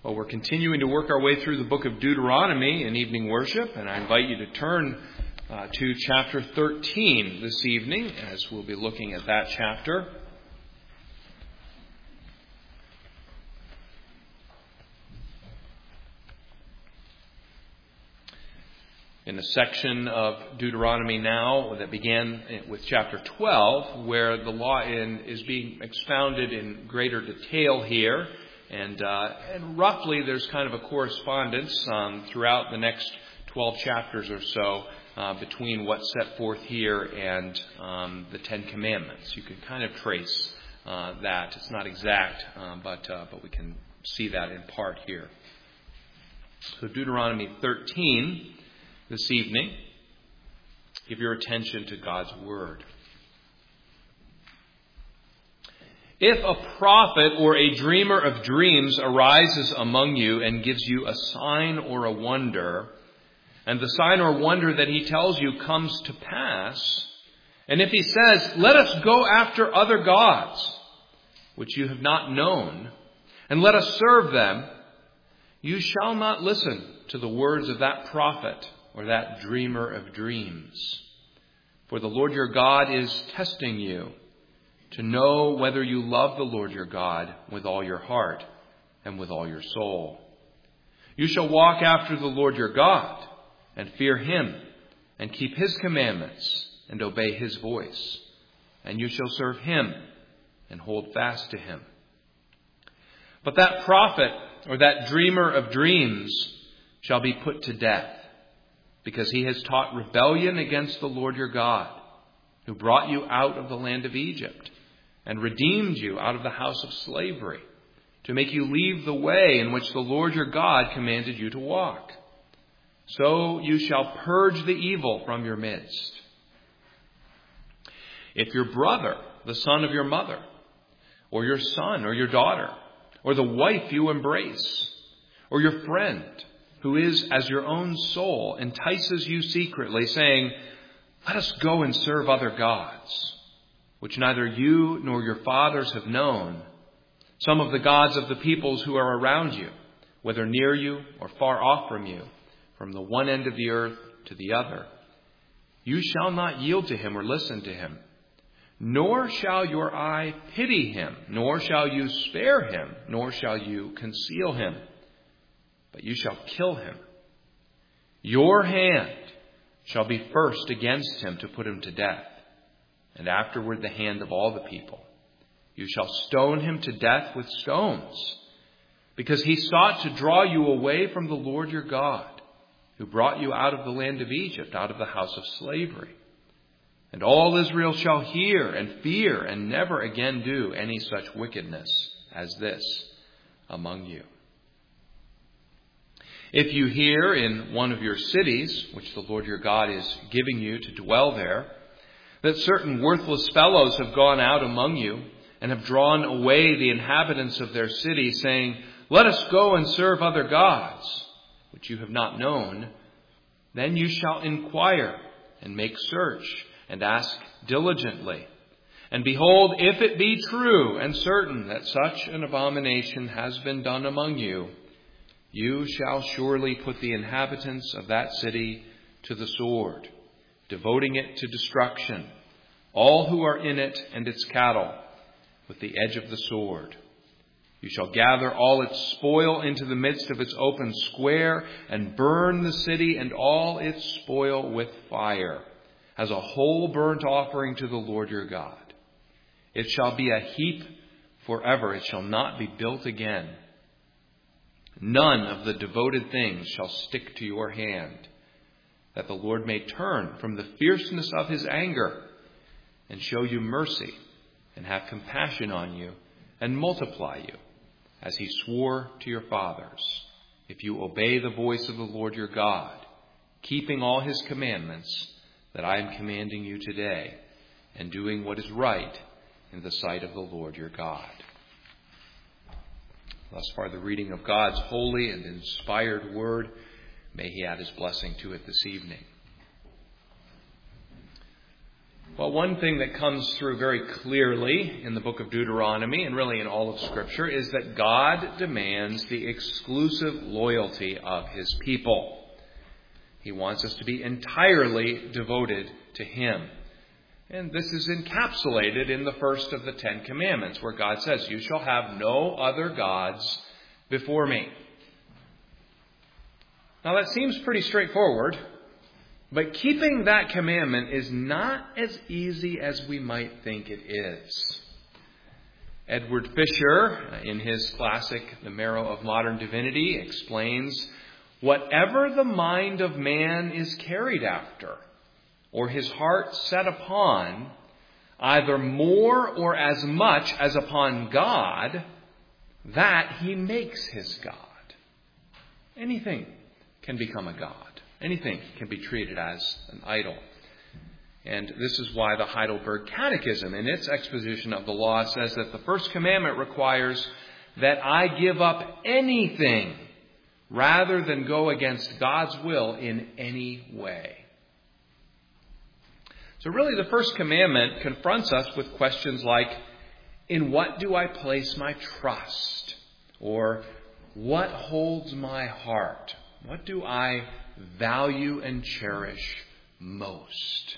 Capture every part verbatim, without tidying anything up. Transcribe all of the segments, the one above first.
Well, we're continuing to work our way through the book of Deuteronomy in evening worship, and I invite you to turn uh, to chapter thirteen this evening, as we'll be looking at that chapter. In a section of Deuteronomy now that began with chapter twelve, where the law in, is being expounded in greater detail here. And, uh, and roughly there's kind of a correspondence um, throughout the next twelve chapters or so uh, between what's set forth here and um, the Ten Commandments. You can kind of trace uh, that. It's not exact, um, but uh, but we can see that in part here. So Deuteronomy thirteen this evening. Give your attention to God's Word. If a prophet or a dreamer of dreams arises among you and gives you a sign or a wonder, and the sign or wonder that he tells you comes to pass, and if he says, "Let us go after other gods, which you have not known, and let us serve them," you shall not listen to the words of that prophet or that dreamer of dreams. For the Lord your God is testing you, to know whether you love the Lord your God with all your heart and with all your soul. You shall walk after the Lord your God and fear him and keep his commandments and obey his voice. And you shall serve him and hold fast to him. But that prophet or that dreamer of dreams shall be put to death, because he has taught rebellion against the Lord your God, who brought you out of the land of Egypt and redeemed you out of the house of slavery, to make you leave the way in which the Lord your God commanded you to walk. So you shall purge the evil from your midst. If your brother, the son of your mother, or your son or your daughter, or the wife you embrace, or your friend, who is as your own soul, entices you secretly, saying, "Let us go and serve other gods," which neither you nor your fathers have known, some of the gods of the peoples who are around you, whether near you or far off from you, from the one end of the earth to the other, you shall not yield to him or listen to him, nor shall your eye pity him, nor shall you spare him, nor shall you conceal him, but you shall kill him. Your hand shall be first against him to put him to death, and afterward the hand of all the people. You shall stone him to death with stones, because he sought to draw you away from the Lord your God, who brought you out of the land of Egypt, out of the house of slavery. And all Israel shall hear and fear and never again do any such wickedness as this among you. If you hear in one of your cities, which the Lord your God is giving you to dwell there, that certain worthless fellows have gone out among you and have drawn away the inhabitants of their city, saying, "Let us go and serve other gods," which you have not known, then you shall inquire and make search and ask diligently. And behold, if it be true and certain that such an abomination has been done among you, you shall surely put the inhabitants of that city to the sword, devoting it to destruction, all who are in it and its cattle, with the edge of the sword. You shall gather all its spoil into the midst of its open square, and burn the city and all its spoil with fire, as a whole burnt offering to the Lord your God. It shall be a heap forever, it shall not be built again. None of the devoted things shall stick to your hand, that the Lord may turn from the fierceness of his anger and show you mercy and have compassion on you and multiply you, as he swore to your fathers, if you obey the voice of the Lord your God, keeping all his commandments that I am commanding you today, and doing what is right in the sight of the Lord your God. Thus far, the reading of God's holy and inspired word. May he add his blessing to it this evening. Well, one thing that comes through very clearly in the book of Deuteronomy, and really in all of Scripture, is that God demands the exclusive loyalty of His people. He wants us to be entirely devoted to Him. And this is encapsulated in the first of the Ten Commandments, where God says, "You shall have no other gods before me." Now that seems pretty straightforward, but keeping that commandment is not as easy as we might think it is. Edward Fisher, in his classic The Marrow of Modern Divinity, explains, "Whatever the mind of man is carried after, or his heart set upon, either more or as much as upon God, that he makes his God." Anything can become a god. Anything can be treated as an idol. And this is why the Heidelberg Catechism, in its exposition of the law, says that the first commandment requires that I give up anything rather than go against God's will in any way. So really the first commandment confronts us with questions like, in what do I place my trust? Or what holds my heart? What do I value and cherish most?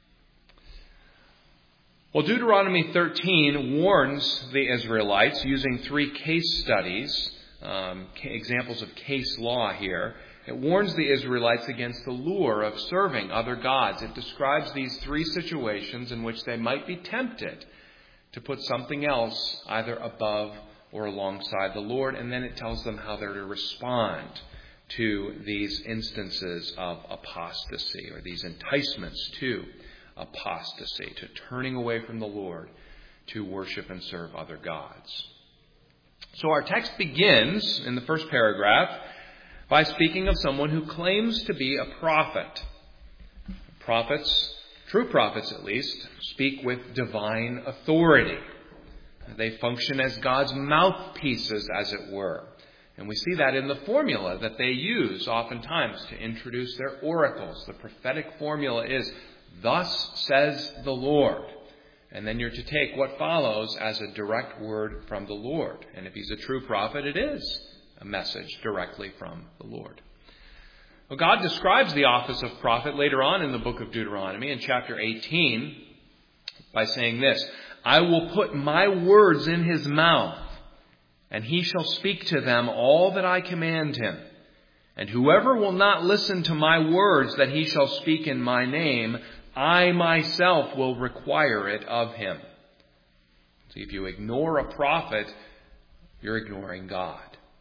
Well, Deuteronomy thirteen warns the Israelites, using three case studies, um, examples of case law here. It warns the Israelites against the lure of serving other gods. It describes these three situations in which they might be tempted to put something else either above or alongside the Lord, and then it tells them how they're to respond to these instances of apostasy, or these enticements to apostasy, to turning away from the Lord to worship and serve other gods. So our text begins in the first paragraph by speaking of someone who claims to be a prophet. Prophets, true prophets at least, speak with divine authority. They function as God's mouthpieces, as it were. And we see that in the formula that they use oftentimes to introduce their oracles. The prophetic formula is, "Thus says the Lord." And then you're to take what follows as a direct word from the Lord. And if he's a true prophet, it is a message directly from the Lord. Well, God describes the office of prophet later on in the book of Deuteronomy in chapter eighteen by saying this, "I will put my words in his mouth, and he shall speak to them all that I command him. And whoever will not listen to my words that he shall speak in my name, I myself will require it of him." So if you ignore a prophet, you're ignoring God.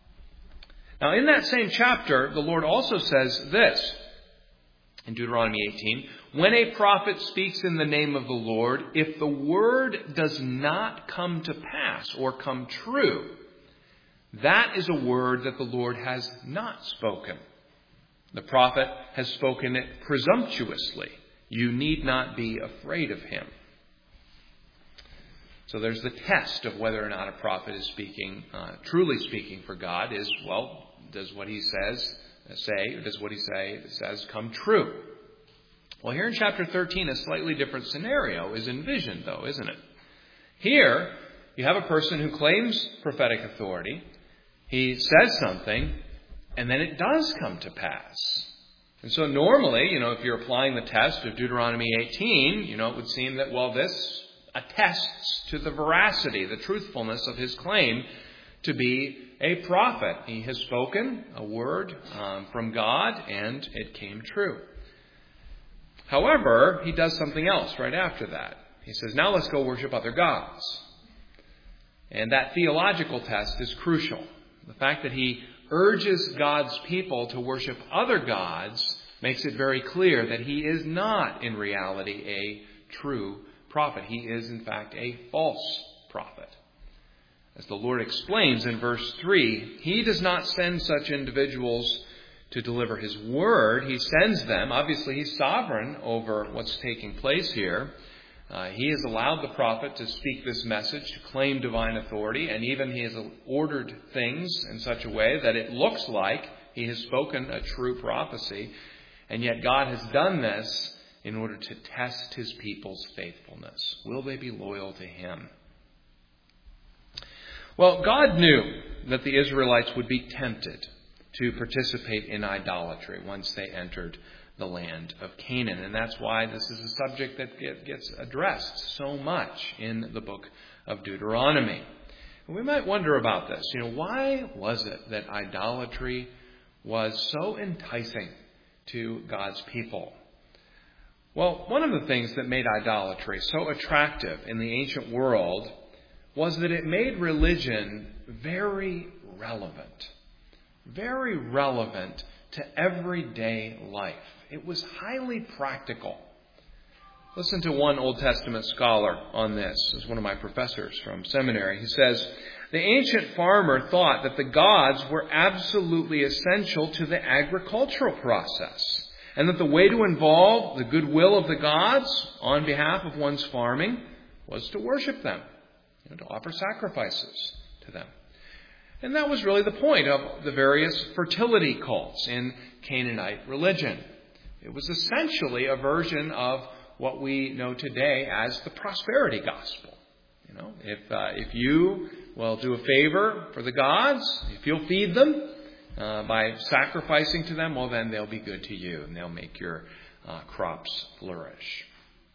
Now in that same chapter, the Lord also says this in Deuteronomy eighteen, "When a prophet speaks in the name of the Lord, if the word does not come to pass or come true, that is a word that the Lord has not spoken. The prophet has spoken it presumptuously. You need not be afraid of him." So there's the test of whether or not a prophet is speaking, uh, truly speaking for God is, well, does what he says say, or does what he say says come true? Well, here in chapter thirteen, a slightly different scenario is envisioned, though, isn't it? Here, you have a person who claims prophetic authority. He says something, and then it does come to pass. And so normally, you know, if you're applying the test of Deuteronomy eighteen, you know, it would seem that, well, this attests to the veracity, the truthfulness of his claim to be a prophet. He has spoken a word um, from God, and it came true. However, he does something else right after that. He says, now let's go worship other gods. And that theological test is crucial. The fact that he urges God's people to worship other gods makes it very clear that he is not in reality a true prophet. He is, in fact, a false prophet. As the Lord explains in verse three, he does not send such individuals to deliver his word. He sends them. Obviously, he's sovereign over what's taking place here. Uh, he has allowed the prophet to speak this message, to claim divine authority, and even he has ordered things in such a way that it looks like he has spoken a true prophecy. And yet God has done this in order to test his people's faithfulness. Will they be loyal to him? Well, God knew that the Israelites would be tempted to participate in idolatry once they entered the land of Canaan. And that's why this is a subject that gets addressed so much in the book of Deuteronomy. And we might wonder about this. You know, why was it that idolatry was so enticing to God's people? Well, one of the things that made idolatry so attractive in the ancient world was that it made religion very relevant. Very relevant to everyday life. It was highly practical. Listen to one Old Testament scholar on this. This is one of my professors from seminary. He says, the ancient farmer thought that the gods were absolutely essential to the agricultural process, and that the way to involve the goodwill of the gods on behalf of one's farming was to worship them, you know, to offer sacrifices to them. And that was really the point of the various fertility cults in Canaanite religion. It was essentially a version of what we know today as the prosperity gospel. You know, if uh, if you will do a favor for the gods, if you'll feed them uh, by sacrificing to them, well, then they'll be good to you and they'll make your uh, crops flourish.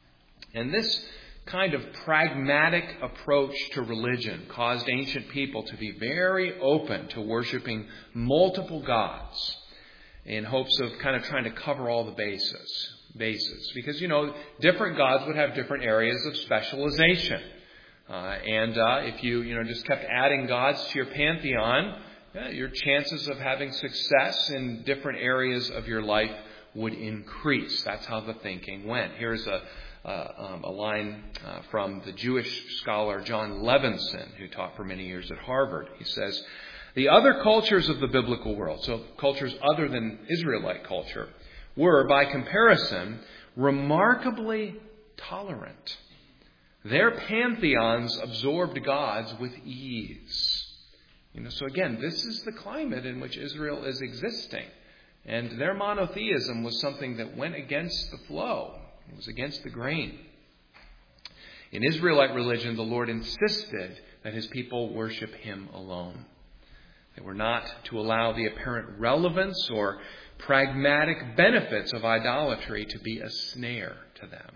And this kind of pragmatic approach to religion caused ancient people to be very open to worshiping multiple gods in hopes of kind of trying to cover all the bases. bases. Because, you know, different gods would have different areas of specialization. Uh, and uh, if you, you know, just kept adding gods to your pantheon, yeah, your chances of having success in different areas of your life would increase. That's how the thinking went. Here's a Uh, um, a line uh, from the Jewish scholar John Levinson, who taught for many years at Harvard. He says, the other cultures of the biblical world, so cultures other than Israelite culture, were, by comparison, remarkably tolerant. Their pantheons absorbed gods with ease. You know, so again, this is the climate in which Israel is existing. And their monotheism was something that went against the flow. It was against the grain. In Israelite religion, the Lord insisted that his people worship him alone. They were not to allow the apparent relevance or pragmatic benefits of idolatry to be a snare to them.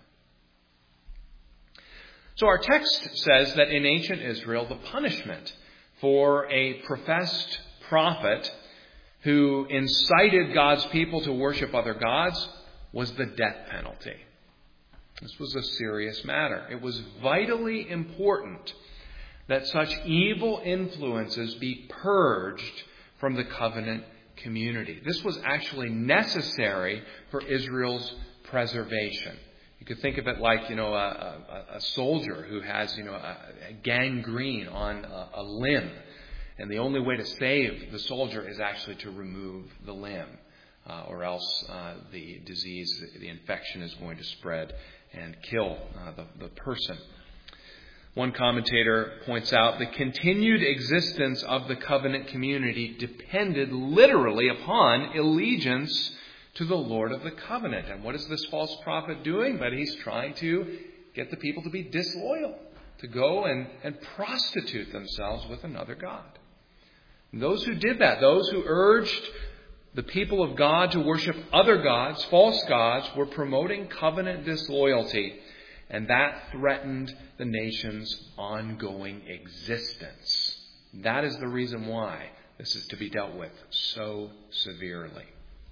So our text says that in ancient Israel, the punishment for a professed prophet who incited God's people to worship other gods was the death penalty. This was a serious matter. It was vitally important that such evil influences be purged from the covenant community. This was actually necessary for Israel's preservation. You could think of it like, you know, a, a, a soldier who has, you know, a, a gangrene on a, a limb. And the only way to save the soldier is actually to remove the limb. Uh, or else uh, the disease, the infection is going to spread and kill uh, the, the person. One commentator points out the continued existence of the covenant community depended literally upon allegiance to the Lord of the covenant. And what is this false prophet doing? But he's trying to get the people to be disloyal, to go and, and prostitute themselves with another god. And those who did that, those who urged the people of God to worship other gods, false gods, were promoting covenant disloyalty, and that threatened the nation's ongoing existence. That is the reason why this is to be dealt with so severely.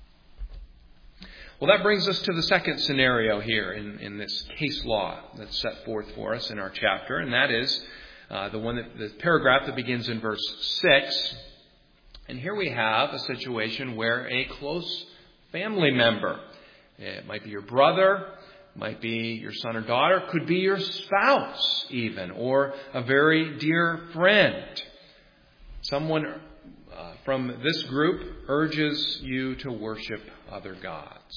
Well, that brings us to the second scenario here in, in this case law that's set forth for us in our chapter, and that is uh, the one that the paragraph that begins in verse six. And here we have a situation where a close family member, it might be your brother, might be your son or daughter, could be your spouse even, or a very dear friend. Someone uh, from this group urges you to worship other gods.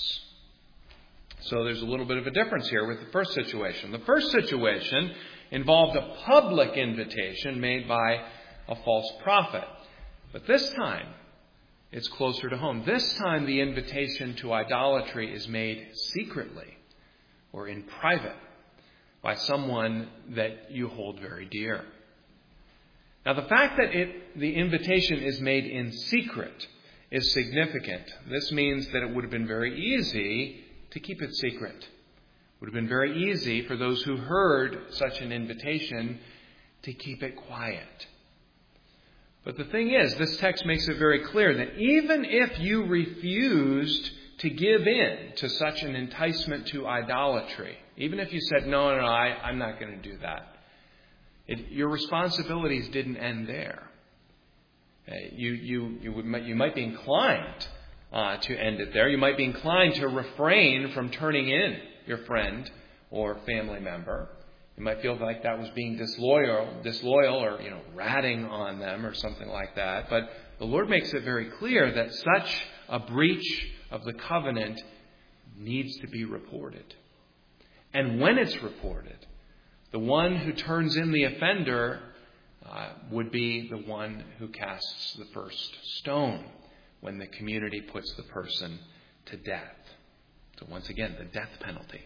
So there's a little bit of a difference here with the first situation. The first situation involved a public invitation made by a false prophet. But this time, it's closer to home. This time, the invitation to idolatry is made secretly. or in private by someone that you hold very dear. Now, the fact that it, the invitation is made in secret is significant. This means that it would have been very easy to keep it secret. It would have been very easy for those who heard such an invitation to keep it quiet. But the thing is, this text makes it very clear that even if you refused to give in to such an enticement to idolatry, even if you said, no, no, no, I, I'm not going to do that, it, your responsibilities didn't end there. Uh, you, you, you, would, you might be inclined uh, to end it there. You might be inclined to refrain from turning in your friend or family member. You might feel like that was being disloyal, disloyal or, you know, ratting on them or something like that. But the Lord makes it very clear that such a breach of the covenant needs to be reported. And when it's reported, the one who turns in the offender uh, would be the one who casts the first stone when the community puts the person to death. So once again, the death penalty.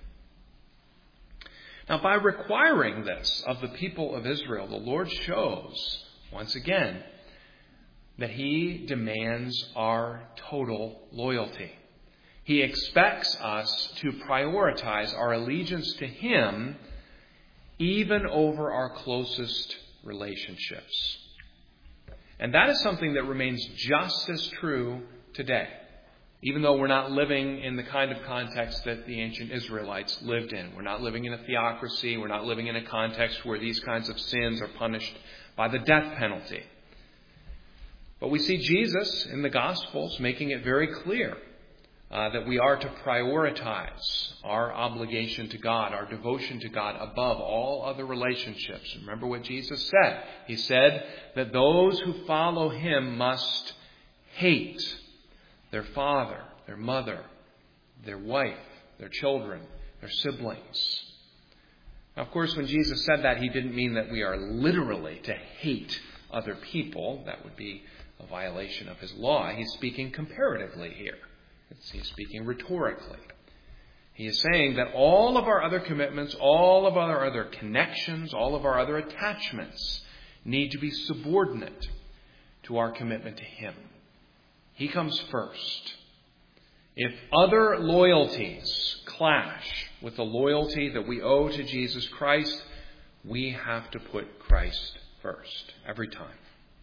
Now, by requiring this of the people of Israel, the Lord shows, once again, that He demands our total loyalty. He expects us to prioritize our allegiance to Him even over our closest relationships. And that is something that remains just as true today. Even though we're not living in the kind of context that the ancient Israelites lived in. We're not living in a theocracy. We're not living in a context where these kinds of sins are punished by the death penalty. But we see Jesus in the Gospels making it very clear uh, that we are to prioritize our obligation to God, our devotion to God above all other relationships. Remember what Jesus said. He said that those who follow Him must hate their father, their mother, their wife, their children, their siblings. Now, of course, when Jesus said that, He didn't mean that we are literally to hate other people. That would be a violation of His law. He's speaking comparatively here. He's speaking rhetorically. He is saying that all of our other commitments, all of our other connections, all of our other attachments need to be subordinate to our commitment to Him. He comes first. If other loyalties clash with the loyalty that we owe to Jesus Christ, we have to put Christ first every time.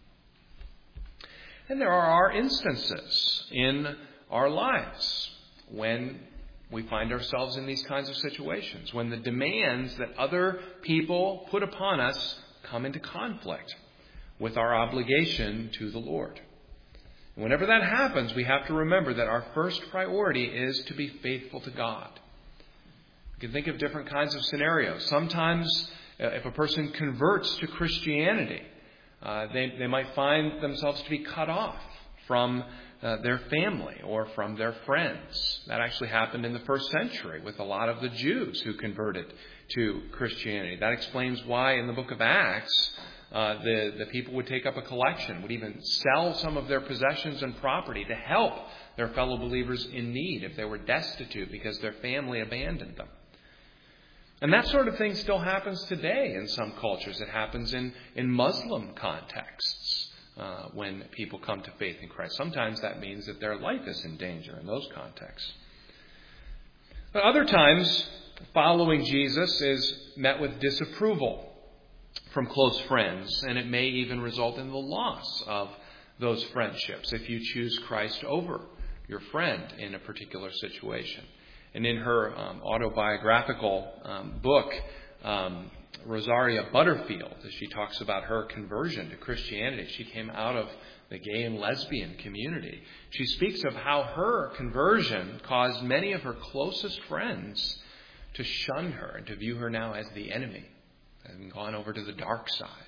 And there are instances in our lives when we find ourselves in these kinds of situations, when the demands that other people put upon us come into conflict with our obligation to the Lord. Whenever that happens, we have to remember that our first priority is to be faithful to God. You can think of different kinds of scenarios. Sometimes, uh, if a person converts to Christianity, uh, they, they might find themselves to be cut off from uh, their family or from their friends. That actually happened in the first century with a lot of the Jews who converted to Christianity. That explains why in the book of Acts, Uh, the, the people would take up a collection, would even sell some of their possessions and property to help their fellow believers in need if they were destitute because their family abandoned them. And that sort of thing still happens today in some cultures. It happens in, in Muslim contexts uh, when people come to faith in Christ. Sometimes that means that their life is in danger in those contexts. But other times, following Jesus is met with disapproval from close friends, and it may even result in the loss of those friendships if you choose Christ over your friend in a particular situation. And in her um, autobiographical um, book, um, Rosaria Butterfield, as she talks about her conversion to Christianity, she came out of the gay and lesbian community. She speaks of how her conversion caused many of her closest friends to shun her and to view her now as the enemy, and gone over to the dark side.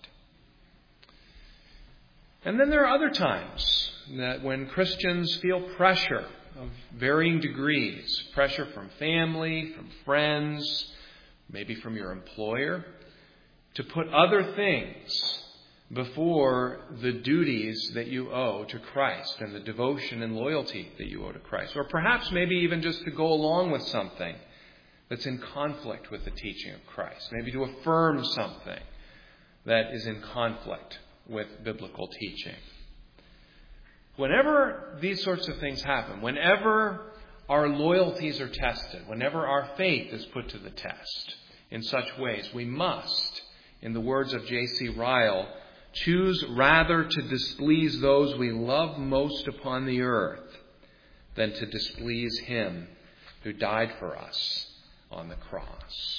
And then there are other times that when Christians feel pressure of varying degrees, pressure from family, from friends, maybe from your employer, to put other things before the duties that you owe to Christ and the devotion and loyalty that you owe to Christ. Or perhaps maybe even just to go along with something that's in conflict with the teaching of Christ. Maybe to affirm something that is in conflict with biblical teaching. Whenever these sorts of things happen, whenever our loyalties are tested, whenever our faith is put to the test in such ways, we must, in the words of J C Ryle, choose rather to displease those we love most upon the earth than to displease Him who died for us on the cross.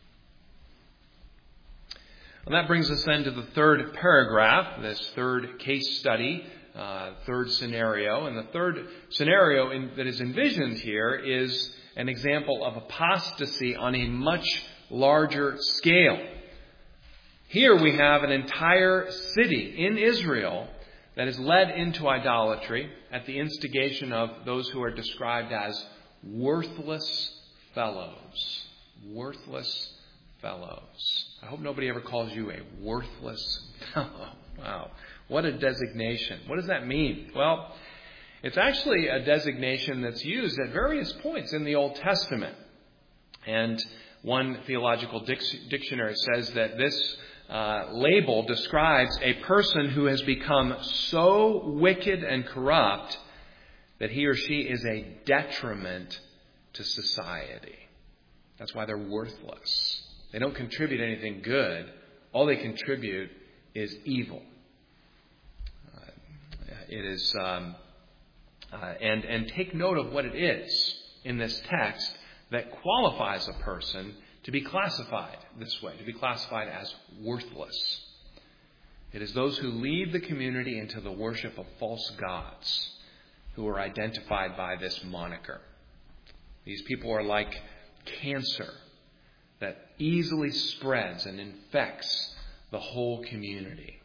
And that brings us then to the third paragraph, this third case study, uh, third scenario. And the third scenario in, that is envisioned here is an example of apostasy on a much larger scale. Here we have an entire city in Israel that is led into idolatry at the instigation of those who are described as worthless fellows. Worthless fellows. I hope nobody ever calls you a worthless fellow. Wow. What a designation. What does that mean? Well, it's actually a designation that's used at various points in the Old Testament. And one theological dictionary says that this uh, label describes a person who has become so wicked and corrupt that he or she is a detriment to society. That's why they're worthless. They don't contribute anything good. All they contribute is evil. Uh, it is, um, uh, and and take note of what it is in this text that qualifies a person to be classified this way, to be classified as worthless. It is those who lead the community into the worship of false gods who are identified by this moniker. These people are like cancer that easily spreads and infects the whole community.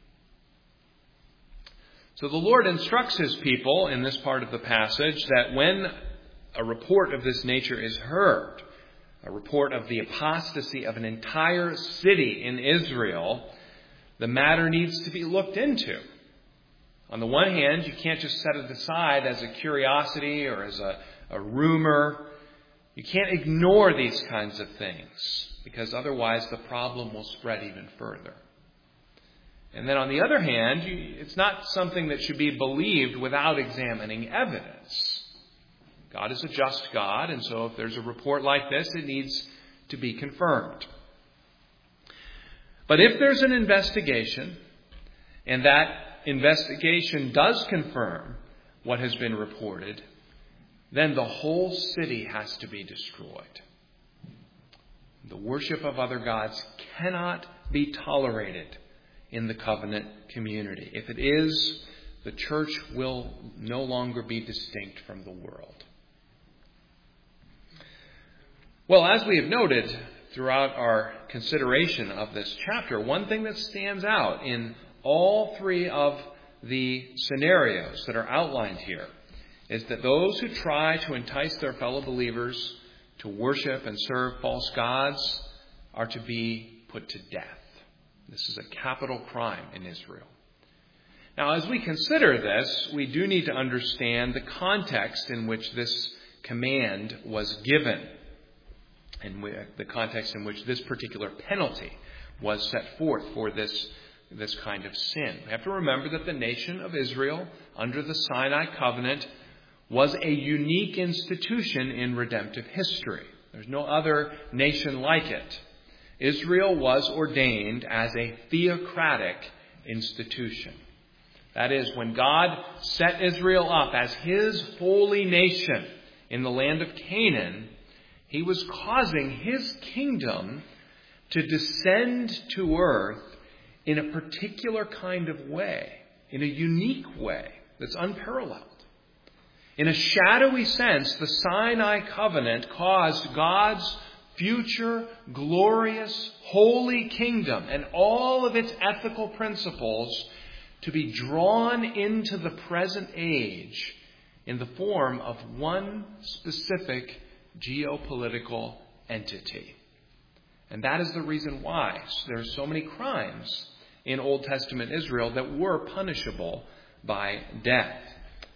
So the Lord instructs His people in this part of the passage that when a report of this nature is heard, a report of the apostasy of an entire city in Israel, the matter needs to be looked into. On the one hand, you can't just set it aside as a curiosity or as a, a rumor. You can't ignore these kinds of things, because otherwise the problem will spread even further. And then on the other hand, you, it's not something that should be believed without examining evidence. God is a just God, and so if there's a report like this, it needs to be confirmed. But if there's an investigation, and that investigation does confirm what has been reported, then the whole city has to be destroyed. The worship of other gods cannot be tolerated in the covenant community. If it is, the church will no longer be distinct from the world. Well, as we have noted throughout our consideration of this chapter, one thing that stands out in all three of the scenarios that are outlined here is that those who try to entice their fellow believers to worship and serve false gods are to be put to death. This is a capital crime in Israel. Now, as we consider this, we do need to understand the context in which this command was given, and the context in which this particular penalty was set forth for this, this kind of sin. We have to remember that the nation of Israel, under the Sinai covenant, was a unique institution in redemptive history. There's no other nation like it. Israel was ordained as a theocratic institution. That is, when God set Israel up as His holy nation in the land of Canaan, He was causing His kingdom to descend to earth in a particular kind of way, in a unique way that's unparalleled. In a shadowy sense, the Sinai covenant caused God's future, glorious, holy kingdom and all of its ethical principles to be drawn into the present age in the form of one specific geopolitical entity. And that is the reason why there are so many crimes in Old Testament Israel that were punishable by death.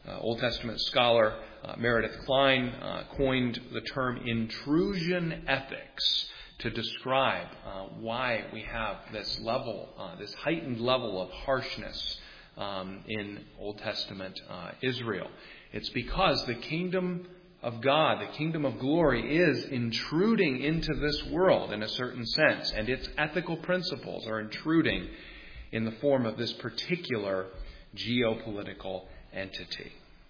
Uh, Old Testament scholar uh, Meredith Kline uh, coined the term intrusion ethics to describe uh, why we have this level, uh, this heightened level of harshness um, in Old Testament uh, Israel. It's because the kingdom of God, the kingdom of glory, is intruding into this world in a certain sense, and its ethical principles are intruding in the form of this particular geopolitical entity.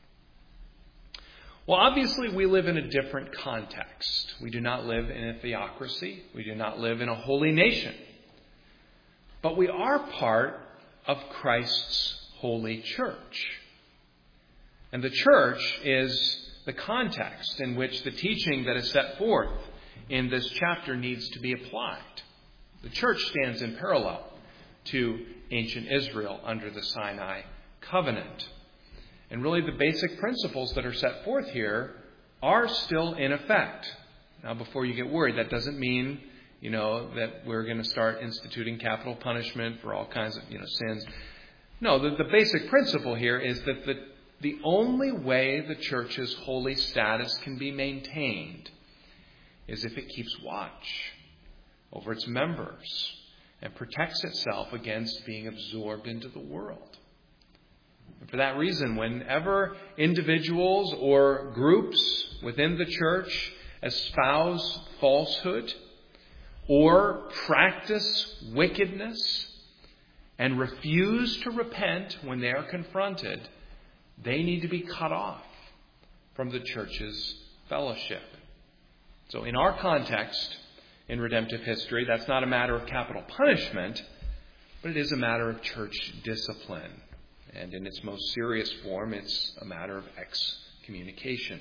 Well, obviously we live in a different context. We do not live in a theocracy. We do not live in a holy nation. But we are part of Christ's holy church. And the church is the context in which the teaching that is set forth in this chapter needs to be applied. The church stands in parallel to ancient Israel under the Sinai covenant. And really the basic principles that are set forth here are still in effect. Now, before you get worried, that doesn't mean, you know, that we're going to start instituting capital punishment for all kinds of, you know, sins. No, the, the basic principle here is that the, the only way the church's holy status can be maintained is if it keeps watch over its members and protects itself against being absorbed into the world. And for that reason, whenever individuals or groups within the church espouse falsehood or practice wickedness and refuse to repent when they are confronted, they need to be cut off from the church's fellowship. So in our context, in redemptive history, that's not a matter of capital punishment, but it is a matter of church discipline. And in its most serious form, it's a matter of excommunication.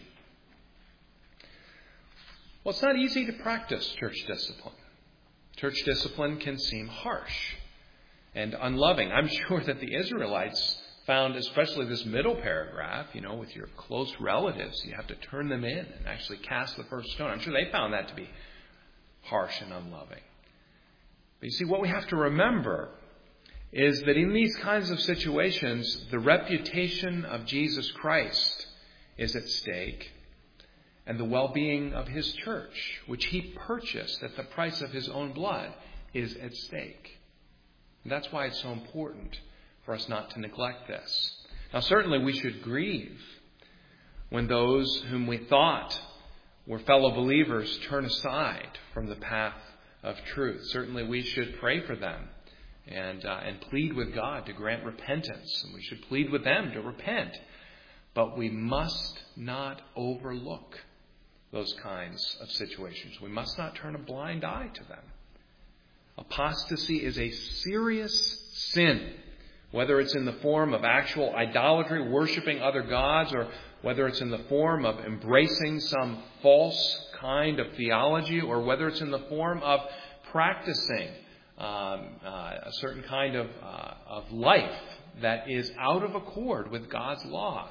Well, it's not easy to practice church discipline. Church discipline can seem harsh and unloving. I'm sure that the Israelites found, especially this middle paragraph, you know, with your close relatives, you have to turn them in and actually cast the first stone. I'm sure they found that to be harsh and unloving. But you see, what we have to remember is that in these kinds of situations, the reputation of Jesus Christ is at stake, and the well-being of his church, which he purchased at the price of his own blood, is at stake. And that's why it's so important for us not to neglect this. Now, certainly we should grieve when those whom we thought were fellow believers turn aside from the path of truth. Certainly we should pray for them and uh, and plead with God to grant repentance. And we should plead with them to repent. But we must not overlook those kinds of situations. We must not turn a blind eye to them. Apostasy is a serious sin, whether it's in the form of actual idolatry, worshiping other gods, or whether it's in the form of embracing some false kind of theology, or whether it's in the form of practicing um, uh, a certain kind of, uh, of life that is out of accord with God's law.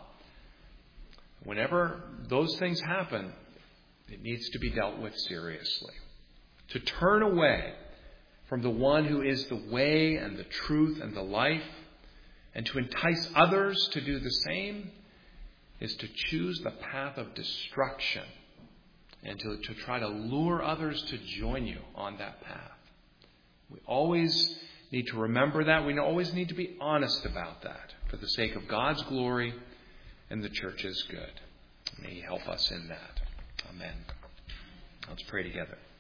Whenever those things happen, it needs to be dealt with seriously. To turn away from the one who is the way and the truth and the life, and to entice others to do the same, is to choose the path of destruction and to, to try to lure others to join you on that path. We always need to remember that. We always need to be honest about that for the sake of God's glory and the church's good. May he help us in that. Amen. Let's pray together.